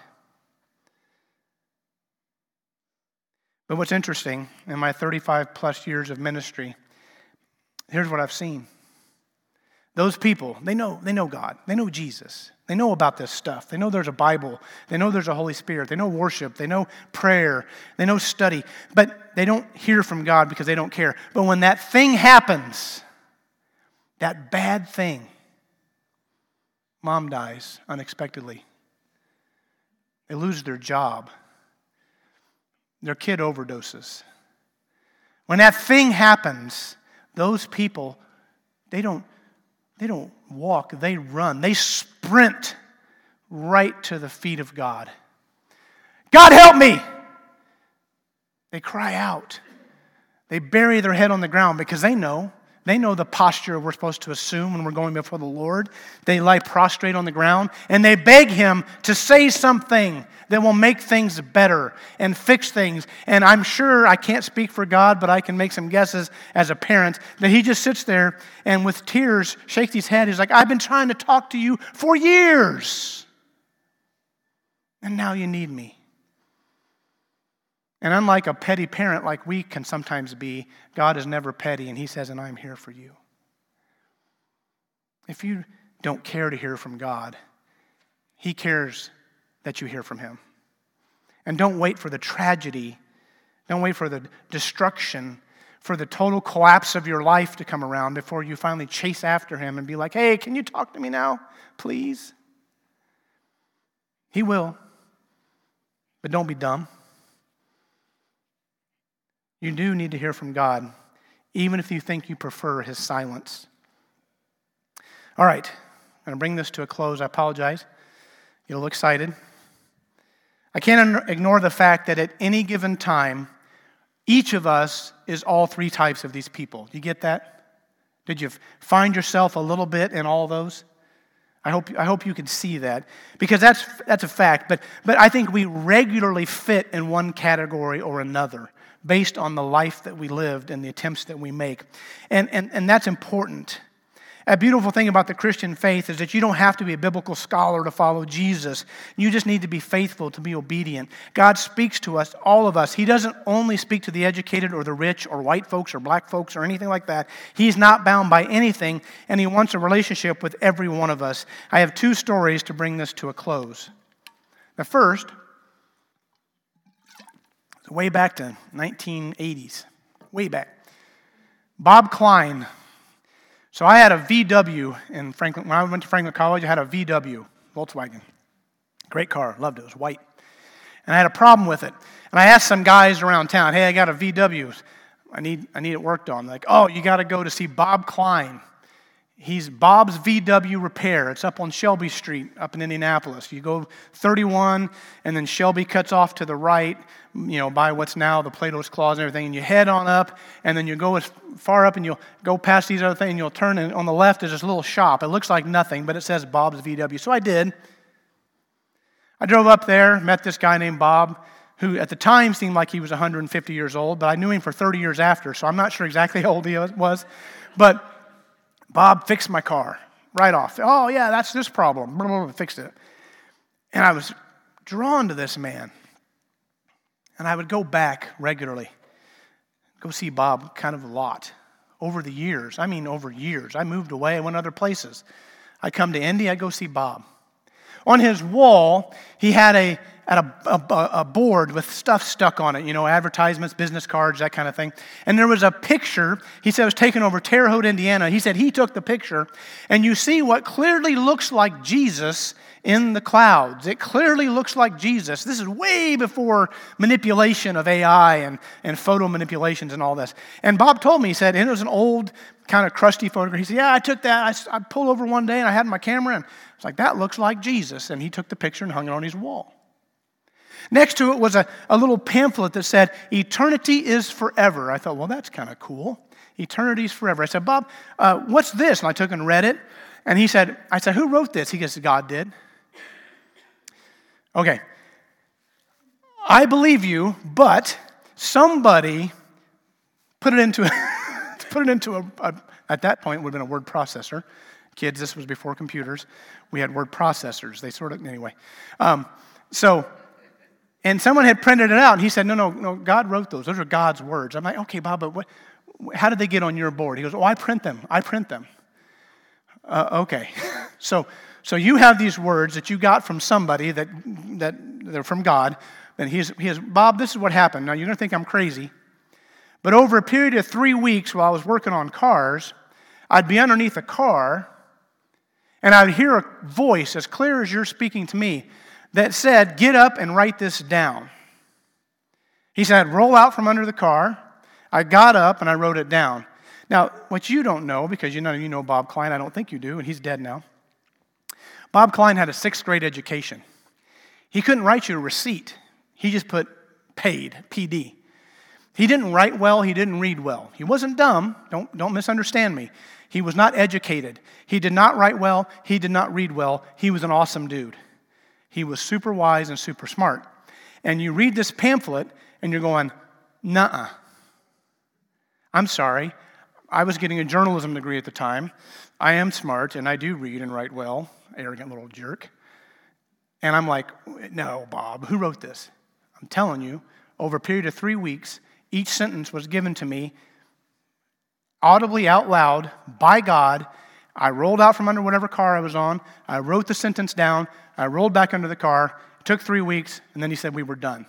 But what's interesting, in my 35 plus years of ministry, here's what I've seen. Those people, they know God. They know Jesus. They know about this stuff. They know there's a Bible. They know there's a Holy Spirit. They know worship. They know prayer. They know study. But they don't hear from God because they don't care. But when that thing happens, that bad thing, mom dies unexpectedly. They lose their job. Their kid overdoses. When that thing happens, those people, they don't walk, they run. They sprint right to the feet of God. God, help me! They cry out. They bury their head on the ground because they know the posture we're supposed to assume when we're going before the Lord. They lie prostrate on the ground and they beg Him to say something that will make things better and fix things. And I'm sure, I can't speak for God, but I can make some guesses as a parent, that He just sits there and with tears shakes His head. He's like, I've been trying to talk to you for years. And now you need me. And unlike a petty parent like we can sometimes be, God is never petty, and He says, and I'm here for you. If you don't care to hear from God, He cares that you hear from Him. And don't wait for the tragedy, don't wait for the destruction, for the total collapse of your life to come around before you finally chase after Him and be like, hey, can you talk to me now, please? He will, but don't be dumb. You do need to hear from God, even if you think you prefer His silence. All right, I'm going to bring this to a close. I apologize. Get a little excited. I can't ignore the fact that at any given time, each of us is all three types of these people. You get that? Did you find yourself a little bit in all those? I hope you can see that, because that's a fact. But I think we regularly fit in one category or another based on the life that we lived and the attempts that we make. And that's important. A beautiful thing about the Christian faith is that you don't have to be a biblical scholar to follow Jesus. You just need to be faithful, to be obedient. God speaks to us, all of us. He doesn't only speak to the educated or the rich or white folks or black folks or anything like that. He's not bound by anything, and He wants a relationship with every one of us. I have two stories to bring this to a close. The first, way back to 1980s, way back. Bob Klein. So I had a VW in Franklin. When I went to Franklin College, I had a VW, Volkswagen. Great car, loved it. It was white. And I had a problem with it. And I asked some guys around town, hey, I got a VW. I need it worked on. Like, oh, you got to go to see Bob Klein. He's Bob's VW Repair. It's up on Shelby Street up in Indianapolis. You go 31, and then Shelby cuts off to the right, by what's now the Plato's Claws and everything, and you head on up, and then you go as far up, and you'll go past these other things, and you'll turn, and on the left is this little shop. It looks like nothing, but it says Bob's VW. So I did. I drove up there, met this guy named Bob, who at the time seemed like he was 150 years old, but I knew him for 30 years after, so I'm not sure exactly how old he was. But Bob fixed my car right off. Oh, yeah, that's this problem. Blah, blah, blah, fixed it. And I was drawn to this man. And I would go back regularly, go see Bob kind of a lot over the years. I mean, over years. I moved away. I went other places. I'd come to Indy. I'd go see Bob. On his wall, he had a board with stuff stuck on it, advertisements, business cards, that kind of thing. And there was a picture. He said it was taken over Terre Haute, Indiana. He said he took the picture, and you see what clearly looks like Jesus in the clouds. It clearly looks like Jesus. This is way before manipulation of AI and photo manipulations and all this. And Bob told me, he said, and it was an old kind of crusty photograph. He said, yeah, I took that. I pulled over one day and I had my camera, and it's like, that looks like Jesus. And he took the picture and hung it on his wall. Next to it was a little pamphlet that said, eternity is forever. I thought, well, that's kind of cool. Eternity is forever. I said, Bob, what's this? And I took and read it. And I said, who wrote this? He goes, God did. Okay. I believe you, but somebody put it into at that point, it would have been a word processor. Kids, this was before computers. We had word processors. Anyway. And someone had printed it out, and he said, no, God wrote those. Those are God's words. I'm like, okay, Bob, but how did they get on your board? He goes, I print them. Okay. So you have these words that you got from somebody that they're from God. And he has, Bob, this is what happened. Now, you're going to think I'm crazy. But over a period of 3 weeks while I was working on cars, I'd be underneath a car, and I'd hear a voice as clear as you're speaking to me that said, get up and write this down. He said, I'd roll out from under the car. I got up and I wrote it down. Now, what you don't know, because you know Bob Klein, I don't think you do, and he's dead now. Bob Klein had a 6th grade education. He couldn't write you a receipt. He just put paid, PD. He didn't write well, he didn't read well. He wasn't dumb, don't misunderstand me. He was not educated. He did not write well, he did not read well. He was an awesome dude. He was super wise and super smart. And you read this pamphlet and you're going, nuh-uh. I'm sorry. I was getting a journalism degree at the time. I am smart and I do read and write well. Arrogant little jerk. And I'm like, no, Bob, who wrote this? I'm telling you, over a period of 3 weeks, each sentence was given to me audibly out loud by God. I rolled out from under whatever car I was on. I wrote the sentence down. I rolled back under the car. It took 3 weeks, and then he said we were done.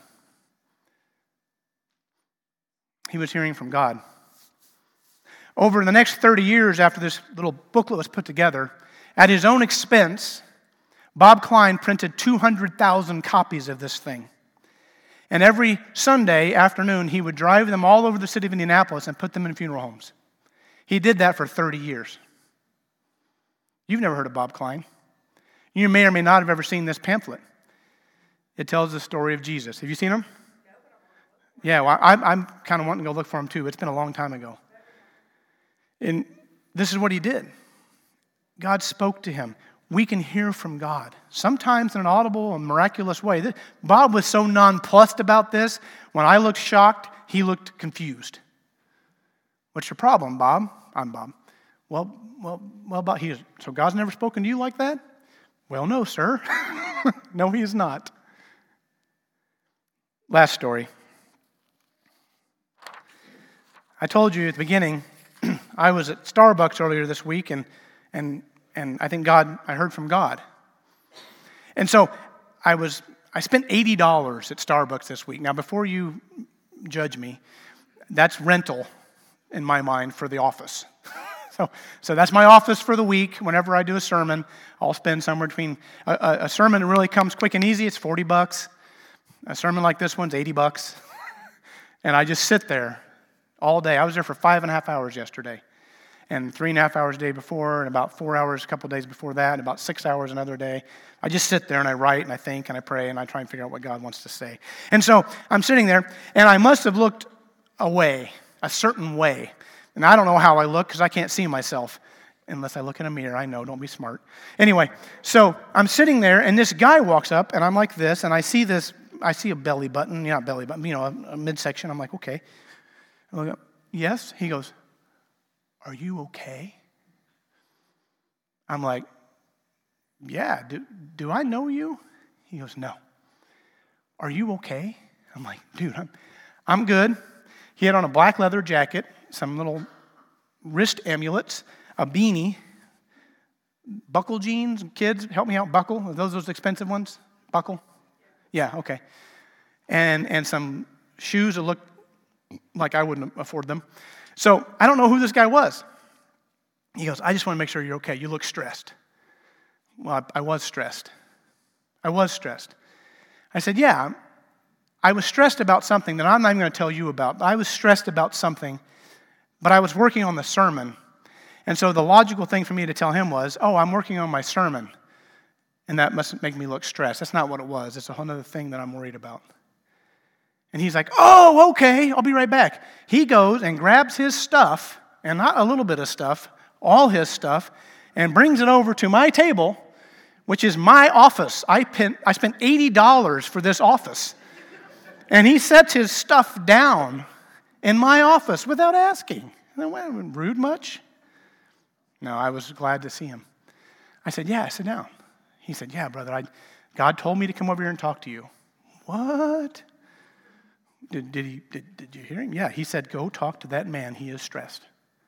He was hearing from God. Over the next 30 years after this little booklet was put together, at his own expense, Bob Klein printed 200,000 copies of this thing. And every Sunday afternoon, he would drive them all over the city of Indianapolis and put them in funeral homes. He did that for 30 years. You've never heard of Bob Klein. You may or may not have ever seen this pamphlet. It tells the story of Jesus. Have you seen him? Yeah, well, I'm kind of wanting to go look for him too. It's been a long time ago. And this is what he did. God spoke to him. We can hear from God, sometimes in an audible and miraculous way. Bob was so nonplussed about this. When I looked shocked, he looked confused. What's your problem, Bob? I'm Bob. Well, Bob, so God's never spoken to you like that? Well, no, sir. No, he is not. Last story. I told you at the beginning, I was at Starbucks earlier this week, and I think I heard from God. And so I spent $80 at Starbucks this week. Now, before you judge me, that's rental in my mind for the office. So that's my office for the week. Whenever I do a sermon, I'll spend somewhere between, a sermon that really comes quick and easy, it's $40. A sermon like this one's $80. And I just sit there all day. I was there for 5.5 hours yesterday. And 3.5 hours the day before, and about 4 hours a couple days before that, and about 6 hours another day. I just sit there and I write and I think and I pray and I try and figure out what God wants to say. And so I'm sitting there, and I must have looked away, a certain way. And I don't know how I look because I can't see myself unless I look in a mirror. I know, don't be smart. Anyway, so I'm sitting there, and this guy walks up, and I'm like this, and I see a belly button, not belly button, a midsection. I'm like, okay. I look up, yes. He goes, are you okay? I'm like, yeah, do I know you? He goes, no. Are you okay? I'm like, dude, I'm good. He had on a black leather jacket, some little wrist amulets, a beanie, buckle jeans. Kids, help me out, buckle. Are those expensive ones? Buckle? Yeah, okay. And some shoes that looked like I wouldn't afford them. So I don't know who this guy was. He goes, I just want to make sure you're okay. You look stressed. Well, I was stressed. I said, yeah, I was stressed about something that I'm not even going to tell you about. I was stressed about something, but I was working on the sermon. And so the logical thing for me to tell him was, I'm working on my sermon. And that must make me look stressed. That's not what it was. It's a whole other thing that I'm worried about. And he's like, oh, okay, I'll be right back. He goes and grabs his stuff, and not a little bit of stuff, all his stuff, and brings it over to my table, which is my office. I spent $80 for this office. And he sets his stuff down in my office without asking. And I went, rude much? No, I was glad to see him. I said, yeah, sit down. He said, yeah, brother, God told me to come over here and talk to you. What? Did you hear him? Yeah, he said, go talk to that man. He is stressed.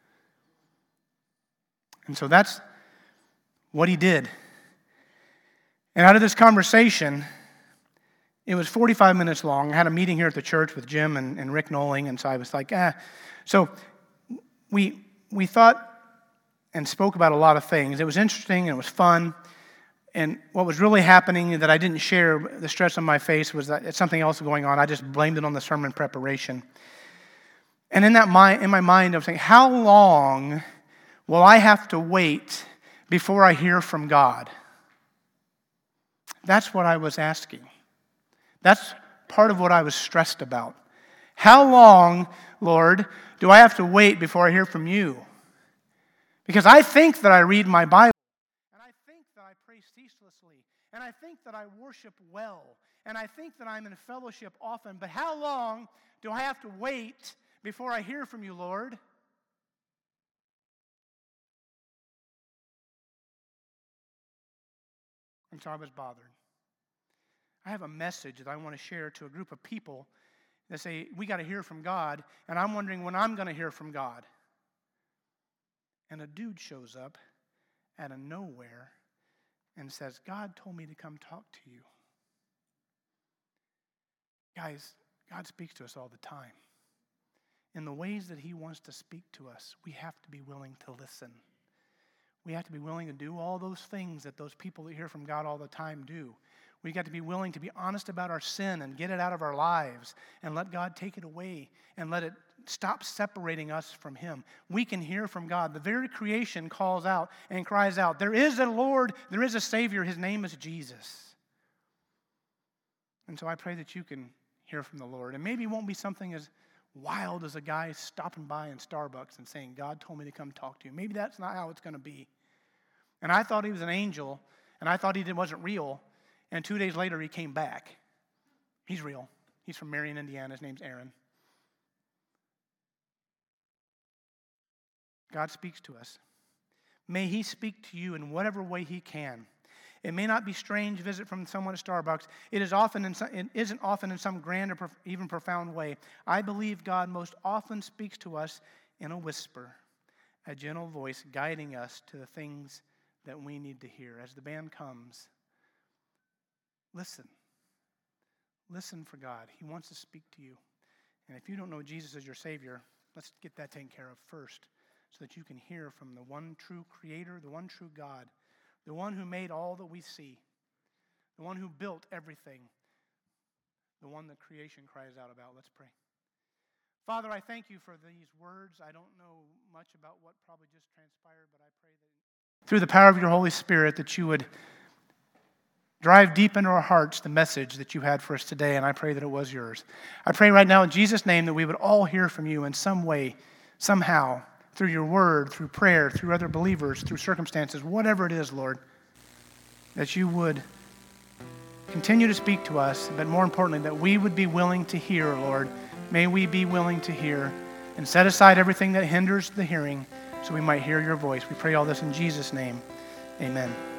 And so that's what he did. And out of this conversation, it was 45 minutes long. I had a meeting here at the church with Jim and Rick Knowling, and so I was like, So we thought and spoke about a lot of things. It was interesting, and it was fun. And what was really happening that I didn't share, the stress on my face, was that it's something else going on. I just blamed it on the sermon preparation. And in my mind, I was saying, how long will I have to wait before I hear from God? That's what I was asking. That's part of what I was stressed about. How long, Lord, do I have to wait before I hear from you? Because I think that I read my Bible, and I think that I pray ceaselessly, and I think that I worship well, and I think that I'm in fellowship often, but how long do I have to wait before I hear from you, Lord? And so I was bothered. I have a message that I want to share to a group of people that say, we got to hear from God, and I'm wondering when I'm going to hear from God. And a dude shows up out of nowhere and says, God told me to come talk to you. Guys, God speaks to us all the time. In the ways that he wants to speak to us, we have to be willing to listen. We have to be willing to do all those things that those people that hear from God all the time do. We got to be willing to be honest about our sin and get it out of our lives and let God take it away and let it stop separating us from him. We can hear from God. The very creation calls out and cries out, there is a Lord, there is a Savior, his name is Jesus. And so I pray that you can hear from the Lord. And maybe it won't be something as wild as a guy stopping by in Starbucks and saying, God told me to come talk to you. Maybe that's not how it's going to be. And I thought he was an angel, and I thought he wasn't real. And 2 days later, he came back. He's real. He's from Marion, Indiana. His name's Aaron. God speaks to us. May he speak to you in whatever way he can. It may not be a strange visit from someone at Starbucks. It isn't often in some grand or even profound way. I believe God most often speaks to us in a whisper, a gentle voice guiding us to the things that we need to hear. As the band comes, listen. Listen for God. He wants to speak to you. And if you don't know Jesus as your Savior, let's get that taken care of first so that you can hear from the one true Creator, the one true God, the one who made all that we see, the one who built everything, the one that creation cries out about. Let's pray. Father, I thank you for these words. I don't know much about what probably just transpired, but I pray that through the power of your Holy Spirit that you would drive deep into our hearts the message that you had for us today, and I pray that it was yours. I pray right now in Jesus' name that we would all hear from you in some way, somehow, through your word, through prayer, through other believers, through circumstances, whatever it is, Lord, that you would continue to speak to us, but more importantly, that we would be willing to hear, Lord. May we be willing to hear and set aside everything that hinders the hearing so we might hear your voice. We pray all this in Jesus' name. Amen.